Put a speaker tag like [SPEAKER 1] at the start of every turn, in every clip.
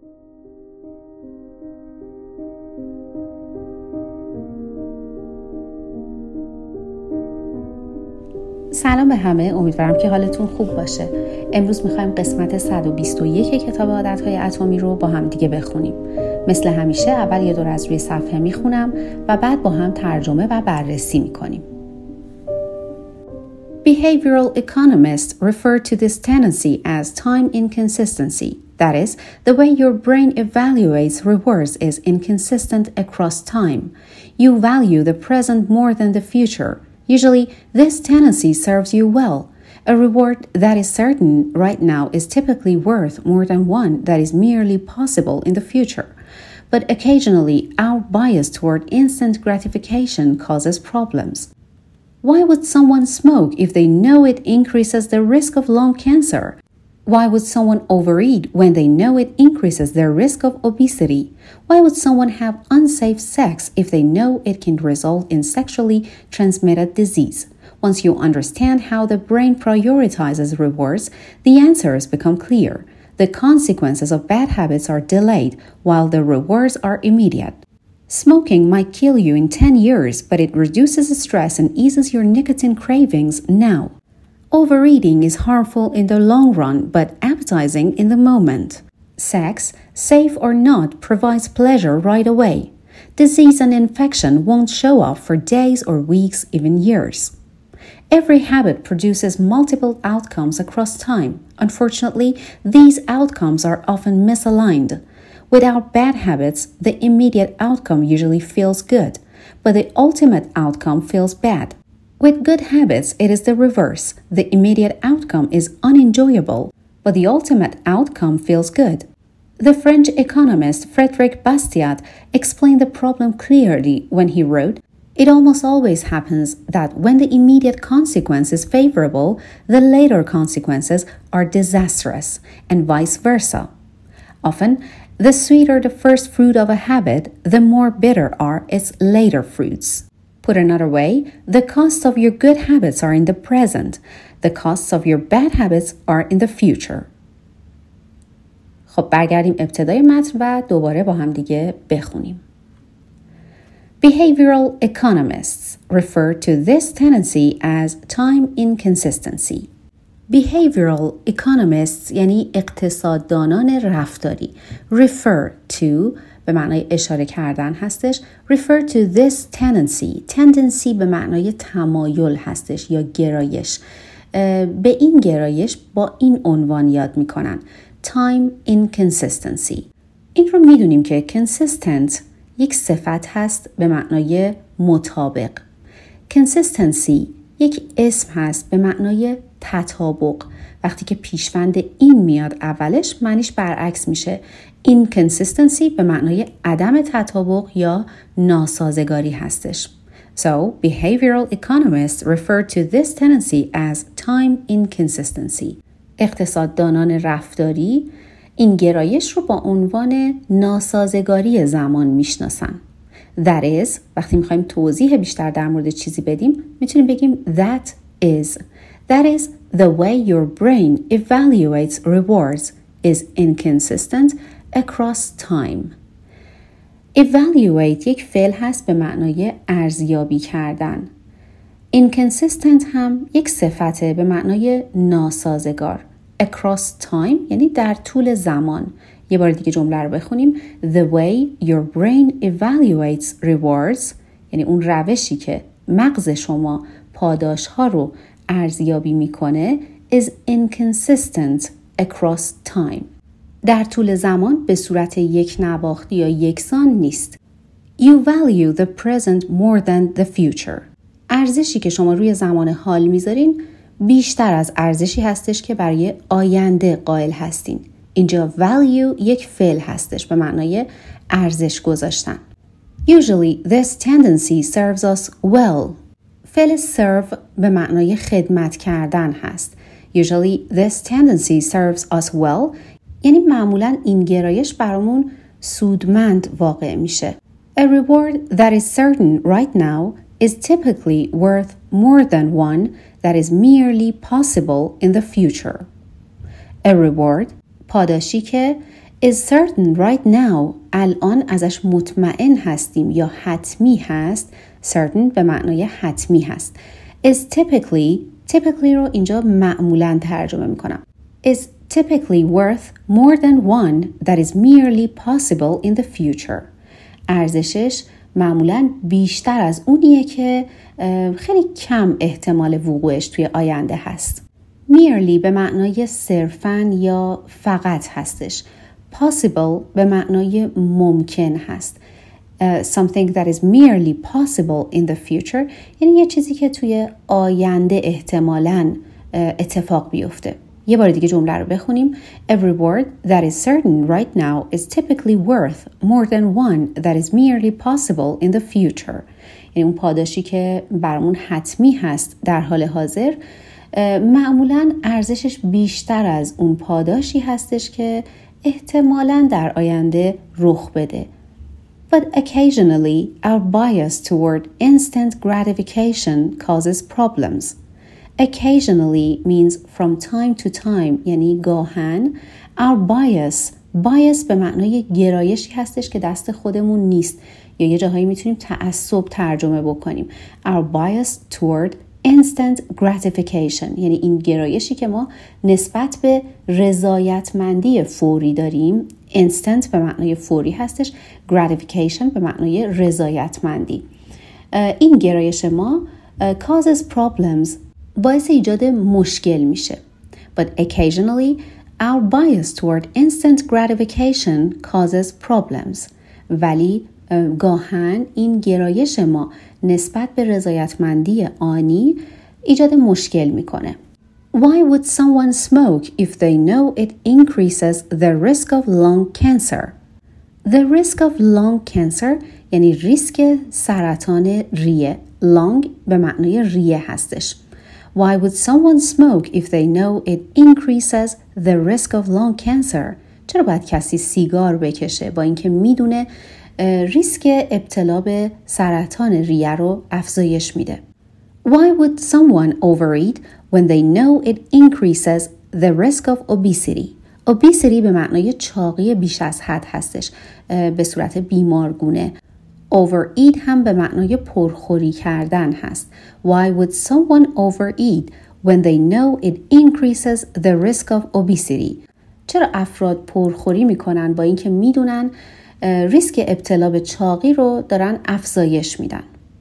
[SPEAKER 1] سلام به همه، امیدوارم که حالتون خوب باشه. امروز میخوایم قسمت 121 کتاب عادتهای اتمی رو با هم دیگه بخونیم. مثل همیشه اول یه دور از روی صفحه میخونم و بعد با هم ترجمه و بررسی میکنیم. Behavioral economists refer to this tendency as time inconsistency. That is, the way your brain evaluates rewards is inconsistent across time. You value the present more than the future. Usually, this tendency serves you well. A reward that is certain right now is typically worth more than one that is merely possible in the future. But occasionally, our bias toward instant gratification causes problems. Why would someone smoke if they know it increases the risk of lung cancer? Why would someone overeat when they know it increases their risk of obesity? Why would someone have unsafe sex if they know it can result in sexually transmitted disease? Once you understand how the brain prioritizes rewards, the answers become clear. The consequences of bad habits are delayed, while the rewards are immediate. Smoking might kill you in 10 years, but it reduces stress and eases your nicotine cravings now. Overeating is harmful in the long run, but appetizing in the moment. Sex, safe or not, provides pleasure right away. Disease and infection won't show up for days or weeks, even years. Every habit produces multiple outcomes across time. Unfortunately, these outcomes are often misaligned. Without bad habits, the immediate outcome usually feels good, but the ultimate outcome feels bad. With good habits, it is the reverse. The immediate outcome is unenjoyable, but the ultimate outcome feels good. The French economist Frédéric Bastiat explained the problem clearly when he wrote, "It almost always happens that when the immediate consequence is favorable, the later consequences are disastrous, and vice versa. Often, the sweeter the first fruit of a habit, the more bitter are its later fruits." Put another way, the costs of your good habits are in the present. The costs of your bad habits are in the future. خب برگردیم ابتدای متن و دوباره با هم دیگه بخونیم. Behavioral economists refer to this tendency as time inconsistency. Behavioral economists یعنی اقتصاددانان رفتاری. Refer to به معنای اشاره کردن هستش. Refer to this tendency به معنای تمایل هستش یا گرایش. به این گرایش با این عنوان یاد میکنن. Time inconsistency. این رو میدونیم که consistent یک صفت هست به معنای مطابق. Consistency یک اسم هست به معنای تطابق. وقتی که پیشوند این میاد اولش معنیش برعکس میشه. Inconsistency به معنای عدم تطابق یا ناسازگاری هستش. So, behavioral economists refer to this tendency as time inconsistency. اقتصاددانان رفتاری این گرایش رو با عنوان ناسازگاری زمان میشناسن. That is, وقتی میخوایم توضیح بیشتر در مورد چیزی بدیم میتونیم بگیم that is. That is, the way your brain evaluates rewards is inconsistent across time. Evaluate یک فعل هست به معنای ارزیابی کردن. Inconsistent هم یک صفته به معنای ناسازگار. Across time یعنی در طول زمان. یه بار دیگه جمله رو بخونیم. The way your brain evaluates rewards یعنی اون روشی که مغز شما پاداش ها رو ارزیابی میکنه is inconsistent across time. در طول زمان به صورت یک نواختی یا یکسان نیست. You value the present more than the future. ارزشی که شما روی زمان حال میذارین بیشتر از ارزشی هستش که برای آینده قائل هستین. اینجا value یک فعل هستش به معنای ارزش گذاشتن. Usually this tendency serves us well. فعل serve به معنای خدمت کردن هست. Usually this tendency serves us well یعنی معمولاً این گرایش برامون سودمند واقع میشه. A reward that is certain right now is typically worth more than one that is merely possible in the future. A reward پاداشی که is certain right now الان ازش مطمئن هستیم یا حتمی هست. certain به معنای حتمی هست. is typically رو اینجا معمولاً ترجمه میکنم. is typically worth more than one that is merely possible in the future. ارزشش معمولاً بیشتر از اونیه که خیلی کم احتمال وقوعش توی آینده هست. merely به معنای صرفاً یا فقط هستش. possible به معنای ممکن هست. Something that is merely possible in the future یعنی یه چیزی که توی آینده احتمالاً اتفاق بیفته. یه بار دیگه جمله رو بخونیم. Every word that is certain right now is typically worth more than one that is merely possible in the future. یعنی اون پاداشی که برامون حتمی هست در حال حاضر معمولاً ارزشش بیشتر از اون پاداشی هستش که احتمالاً در آینده رخ بده. But occasionally, our bias toward instant gratification causes problems. Occasionally means from time to time یعنی گاهن. Our bias به معنای گرایشی هستش که دست خودمون نیست یا یه جاهایی میتونیم تعصب ترجمه بکنیم. Our bias toward instant gratification یعنی این گرایشی که ما نسبت به رضایتمندی فوری داریم. instant به معنای فوری هستش. gratification به معنای رضایتمندی. این گرایش ما causes problems باعث ایجاد مشکل میشه. But occasionally our bias toward instant gratification causes problems. ولی گاهن این گرایش ما نسبت به رضایتمندی آنی ایجاد مشکل میکنه. Why would someone smoke if they know it increases the risk of lung cancer? The risk of lung cancer یعنی ریسک سرطان ریه. lung به معنای ریه هستش. Why would someone smoke if they know it increases the risk of lung cancer? چرا باید کسی سیگار بکشه با اینکه میدونه ریسک ابتلا به سرطان ریه رو افزایش میده؟ Why would someone overeat when they know it increases the risk of obesity? Obesity به معنای چاقی بیش از حد هستش به صورت بیمارگونه. Overeat هم به معنای پرخوری کردن هست. Why would someone overeat when they know it increases the risk of obesity? چرا افراد پرخوری میکنن با اینکه میدونن ریسک ابتلا به چاقی رو دارن افزایش میدن؟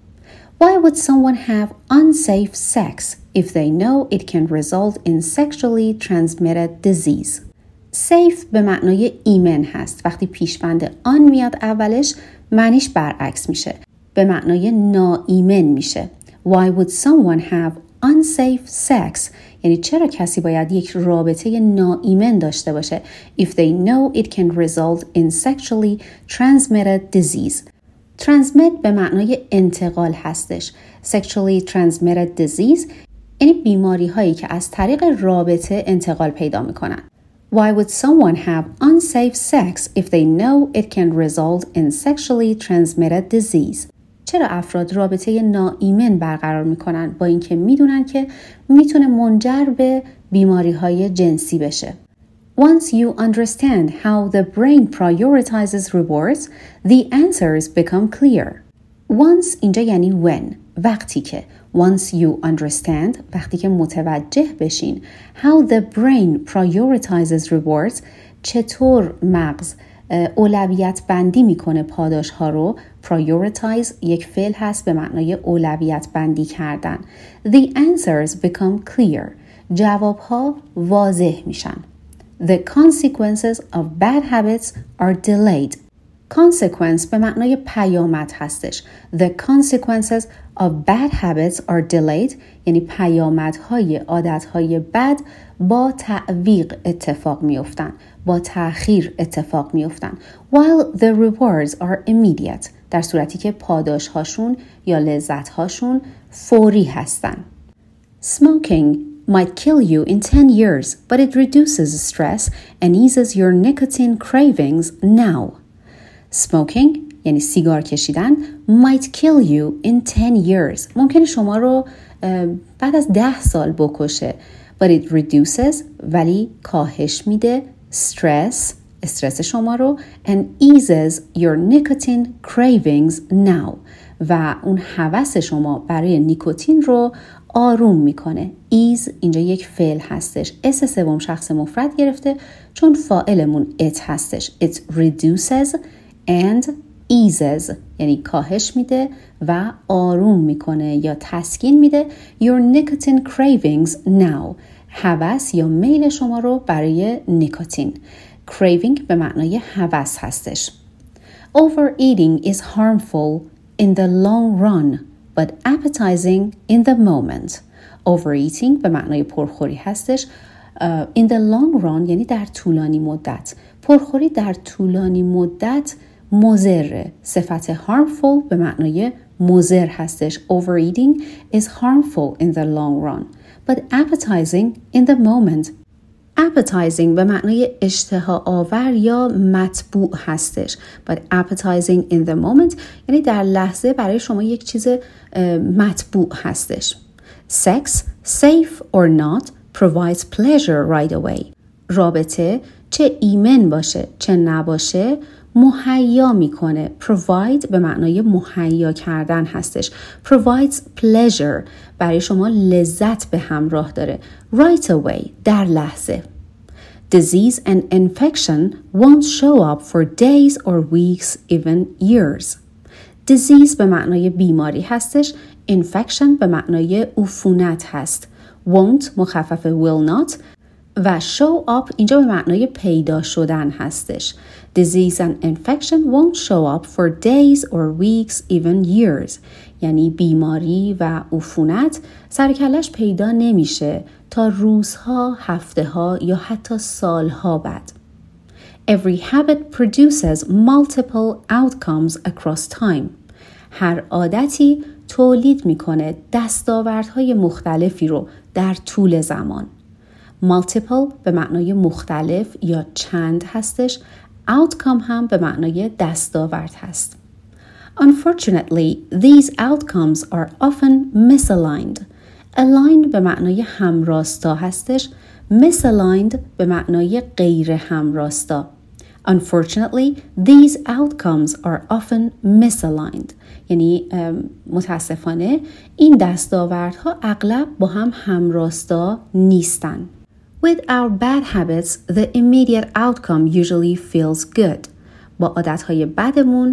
[SPEAKER 1] Why would someone have unsafe sex if they know it can result in sexually transmitted disease? safe به معنای ایمن هست. وقتی پیشبند آن میاد اولش معنیش برعکس میشه. به معنای ناایمن میشه. Why would someone have unsafe sex؟ یعنی چرا کسی باید یک رابطه ناایمن داشته باشه if they know it can result in sexually transmitted disease. transmit به معنای انتقال هستش. sexually transmitted disease یعنی بیماری هایی که از طریق رابطه انتقال پیدا میکنن. Why would someone have unsafe sex if they know it can result in sexually transmitted disease? چرا افراد رابطه ناایمن برقرار میکنن با اینکه میدونن که میتونه منجر به بیماری های جنسی بشه؟ Once you understand how the brain prioritizes rewards, the answers become clear. Once اینجا یعنی when، وقتی که. Once you understand، وقتی که متوجه بشین how the brain prioritizes rewards، چطور مغز اولویت بندی میکنه پاداش ها رو. prioritize یک فعل هست به معنای اولویت بندی کردن. The answers become clear. جواب ها واضح میشن. The consequences of bad habits are delayed. consequence به معنای پیامد هستش. The consequences of bad habits are delayed یعنی پیامدهای عادتهای بد با تعویق اتفاق میافتن، با تأخیر اتفاق میافتن. While the rewards are immediate در صورتی که پاداش هاشون یا لذت هاشون فوری هستن. Smoking might kill you in 10 years, but it reduces stress and eases your nicotine cravings now. Smoking یعنی سیگار کشیدن might kill you in 10 years ممکنه شما رو بعد از 10 سال بکشه. But it reduces ولی کاهش میده stress استرس شما رو and eases your nicotine cravings now و اون هوس شما برای نیکوتین رو آروم میکنه. ease اینجا یک فعل هستش. اس سوم شخص مفرد گرفته چون فاعلمون it هستش. it reduces and eases یعنی کاهش میده و آروم میکنه یا تسکین میده your nicotine cravings now هوس یا میل شما رو برای نیکوتین. craving به معنای هوس هستش. overeating is harmful in the long run but appetizing in the moment. overeating به معنای پرخوری هستش. in the long run یعنی در طولانی مدت. پرخوری در طولانی مدت مضره. صفت harmful به معنای مضر هستش. overeating is harmful in the long run but appetizing in the moment. appetizing به معنای اشتها آور یا مطبوع هستش. but appetizing in the moment یعنی در لحظه برای شما یک چیز مطبوع هستش. sex, safe or not, provides pleasure right away. رابطه چه ایمن باشه چه نباشه مهیا میکنه. provide به معنای مهیا کردن هستش. provides pleasure برای شما لذت به همراه داره. right away در لحظه. disease and infection won't show up for days or weeks even years. disease به معنای بیماری هستش. infection به معنای عفونت هست. won't مخفف will not و show up اینجا به معنای پیدا شدن هستش. disease and infection won't show up for days or weeks even years یعنی بیماری و عفونت سرکلش پیدا نمیشه تا روزها، هفته‌ها یا حتی سالها بعد. every habit produces multiple outcomes across time. هر عادتی تولید میکنه دستاوردهای مختلفی رو در طول زمان. multiple به معنای مختلف یا چند هستش. outcome هم به معنای دستاورد هست. Unfortunately, these outcomes are often misaligned. aligned به معنای همراستا هستش. misaligned به معنای غیر همراستا. Unfortunately, these outcomes are often misaligned. یعنی متاسفانه این دستاوردها اغلب با هم همراستا نیستن. With our bad habits, the immediate outcome usually feels good. با عادتهای بدمون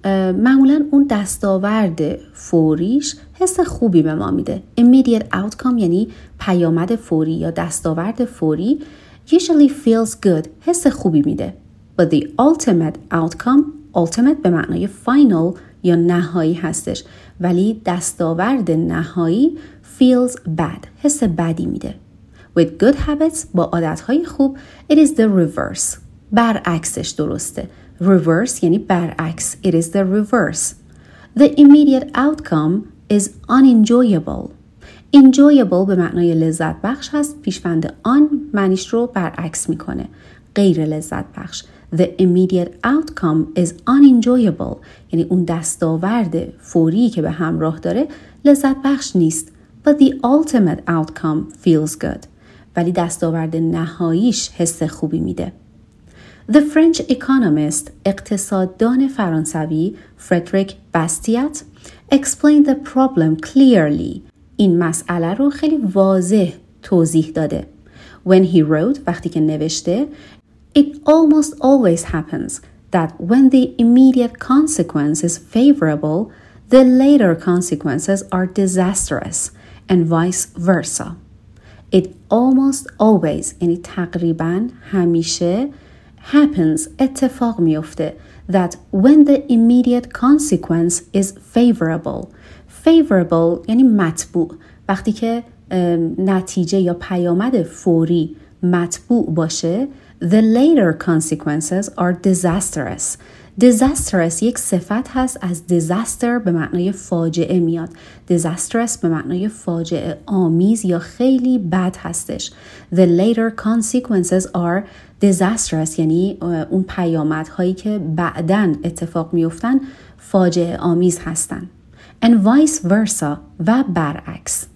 [SPEAKER 1] معمولا اون دستاورد فوریش حس خوبی به ما میده. Immediate outcome یعنی پیامد فوری یا دستاورد فوری usually feels good. حس خوبی میده. But the ultimate outcome, ultimate به معنای final یا نهایی هستش. ولی دستاورد نهایی feels bad. حس بدی میده. With good habits با عادتهای خوب it is the reverse. برعکسش درسته. reverse یعنی برعکس. It is the reverse. The immediate outcome is unenjoyable. enjoyable به معنای لذت بخش هست. پیشوند آن معنیش رو برعکس میکنه. غیر لذت بخش. The immediate outcome is unenjoyable. یعنی اون دستاورد فوری که به همراه داره لذت بخش نیست. But the ultimate outcome feels good. ولی دستاورد نهاییش حس خوبی میده. The French economist اقتصاددان فرانسوی فردریک باستیات explained the problem clearly. این مسئله رو خیلی واضح توضیح داده. When he wrote وقتی که نوشته It almost always happens that when the immediate consequence is favorable, the later consequences are disastrous and vice versa. It almost always یعنی تقریباً همیشه happens اتفاق میفته that when the immediate consequence is favorable. favorable یعنی مطبوع. وقتی که نتیجه یا پیامد فوری مطبوع باشه the later consequences are disastrous. disastrous یک صفت هست از disaster به معنای فاجعه میاد. disastrous به معنای فاجعه آمیز یا خیلی بد هستش. The later consequences are disastrous یعنی اون پیامدهایی که بعداً اتفاق میفتن فاجعه آمیز هستن. And vice versa و برعکس.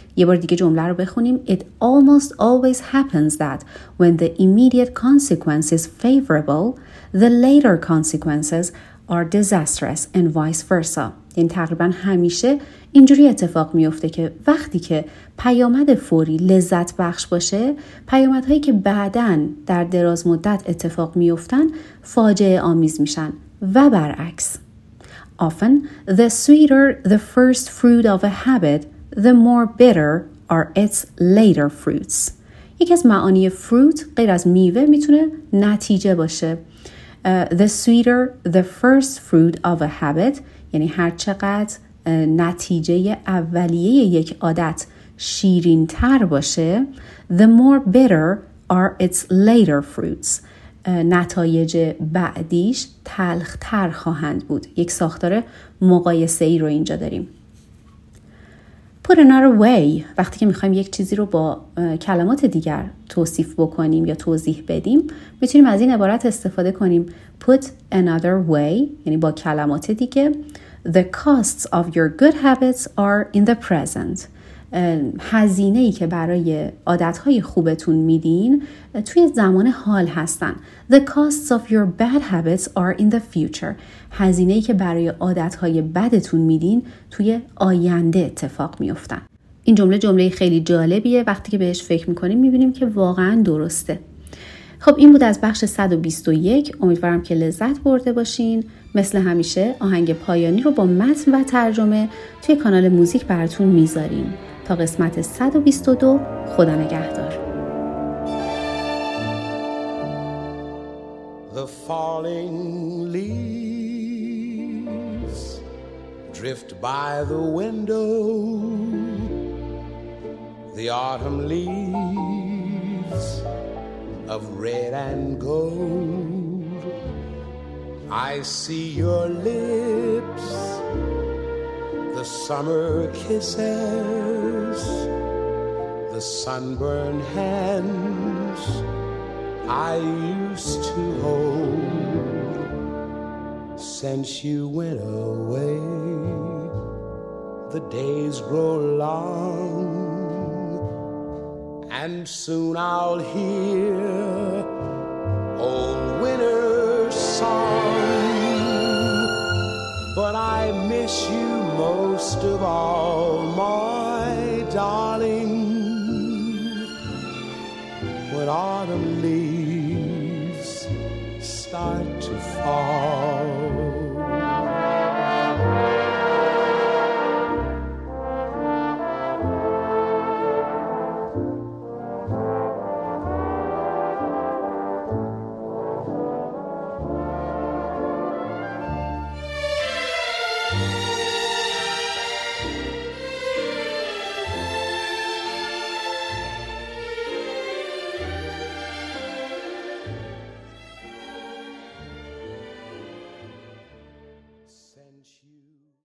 [SPEAKER 1] یه بار دیگه جمله رو بخونیم. It almost always happens that when the immediate consequence is favorable, the later consequences are disastrous and vice versa. یعنی تقریبا همیشه اینجوری اتفاق میفته که وقتی که پیامد فوری لذت بخش باشه، پیامدهایی که بعداً در دراز مدت اتفاق میفتن فاجعه آمیز میشن و برعکس. Often, the sweeter the first fruit of a habit, the more bitter are its later fruits. یکی از معانی fruit غیر از میوه میتونه نتیجه باشه. The sweeter the first fruit of a habit، یعنی هر چقدر نتیجه اولیه یک عادت شیرین تر باشه، the more bitter are its later fruits. نتایج بعدیش تلختر خواهند بود. یک ساختار مقایسه ای رو اینجا داریم. Put another way، وقتی که میخوایم یک چیزی رو با کلمات دیگر توصیف بکنیم یا توضیح بدیم، میتونیم از این عبارت استفاده کنیم. Put another way، یعنی با کلمات دیگه. The costs of your good habits are in the present. هزینه‌ای که برای عادتهای خوبتون میدین توی زمان حال هستن. The costs of your bad habits are in the future. هزینه‌ای که برای عادتهای بدتون میدین توی آینده اتفاق میفتن. این جمله خیلی جالبیه. وقتی که بهش فکر میکنیم میبینیم که واقعا درسته. خب این بود از بخش 121. امیدوارم که لذت برده باشین. مثل همیشه آهنگ پایانی رو با متن و ترجمه توی کانال موزیک براتون میذاریم. تا قسمت 122 خدا نگهدار.
[SPEAKER 2] The falling leaves drift by the window. The autumn leaves of red and gold. I see your lips, the summer kisses, the sunburned hands I used to hold. Since you went away, the days grow long, and soon I'll hear old winter's song. But I miss you most of all, my darling. When autumn leaves start to fall,